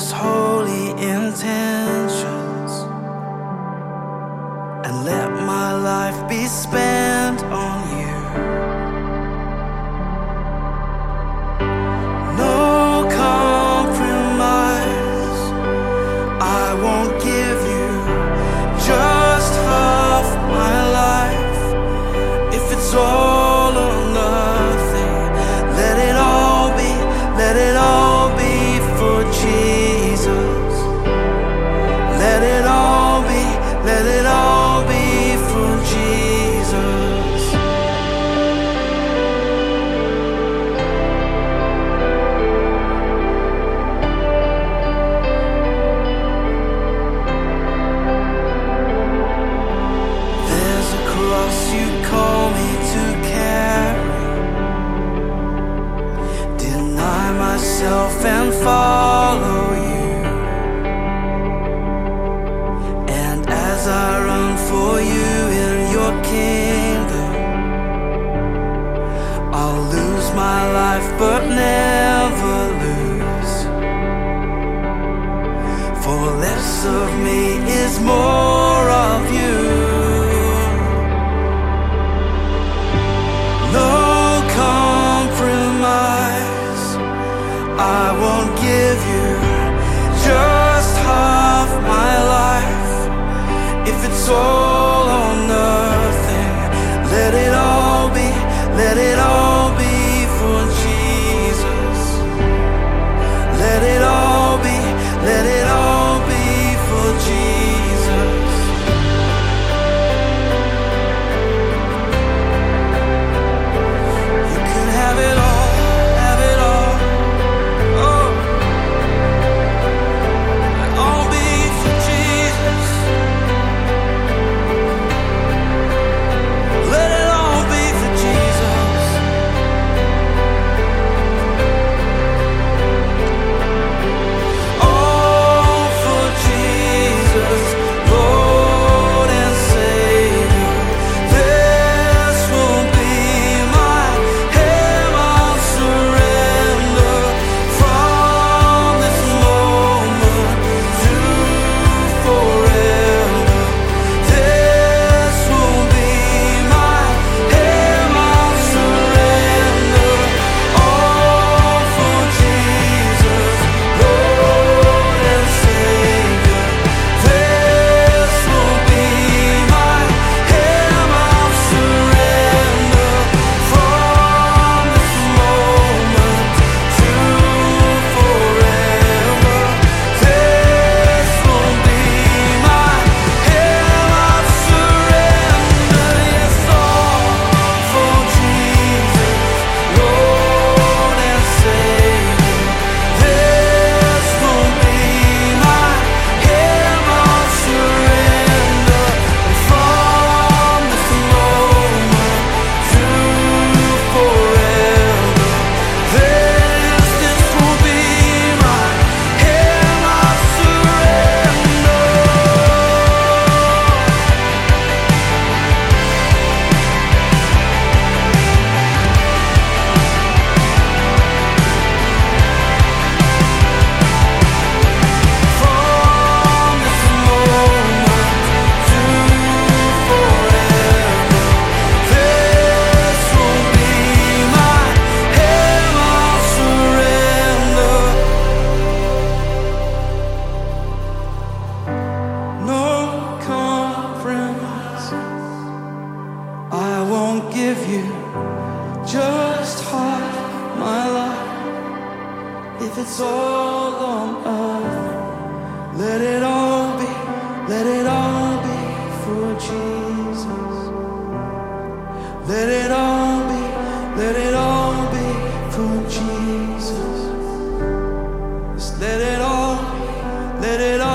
most holy intentions, and let my life be spent on you. No compromise, I won't give you just half my life. If it's all or nothing, let it all be, let it all be for Jesus. Let it all be, let it all be for Jesus. There's a cross you call me to carry. Deny myself and follow you. And as I run for you in your kingdom, I'll lose my life but never lose. For less of me is more of you. No compromise, I won't give you just half my life. If it's all or nothing, let it all be, let it all be for Jesus. Let it all be, let it all be for Jesus. You can have it all, have it all. Oh, let it all be for Jesus. Let it all be for Jesus. All for Jesus, Lord and Savior. This will be my hymn of surrender from this moment to forever. This will be my hymn of surrender. All for Jesus, Lord and Savior. This will be my hymn of surrender from this moment to forever. This will be my hymn of surrender. Yes, all for Jesus, Lord and Savior. This will be my hymn of surrender from this moment to forever. This will be my hymn of surrender. From this moment to forever. This will be my hymn of surrender. No compromise, I won't give you just half my life. If it's all on earth, let it all be, let it all be for Jesus. Let it all be, let it all be for Jesus. Just let it all, let it all